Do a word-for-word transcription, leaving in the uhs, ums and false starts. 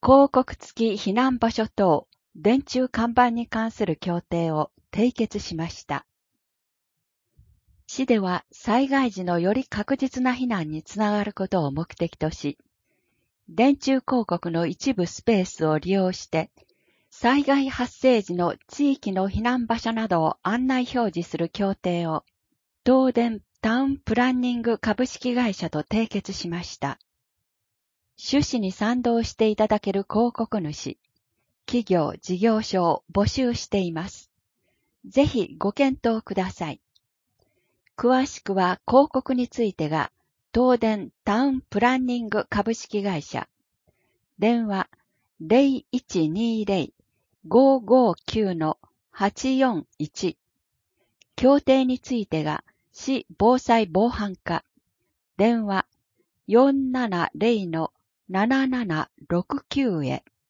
広告付き避難場所等電柱看板に関する協定を締結しました。市では災害時のより確実な避難につながることを目的とし、電柱広告の一部スペースを利用して、災害発生時の地域の避難場所などを案内表示する協定を、東電タウンプランニング株式会社と締結しました。趣旨に賛同していただける広告主、企業事業所を募集しています。ぜひご検討ください。詳しくは広告についてが、東電タウンプランニング株式会社、電話 ゼロいちにゼロ ごーごーきゅう はちよんいち、協定についてが市防災防犯課、電話 よんななゼロ ななななろくきゅう へ。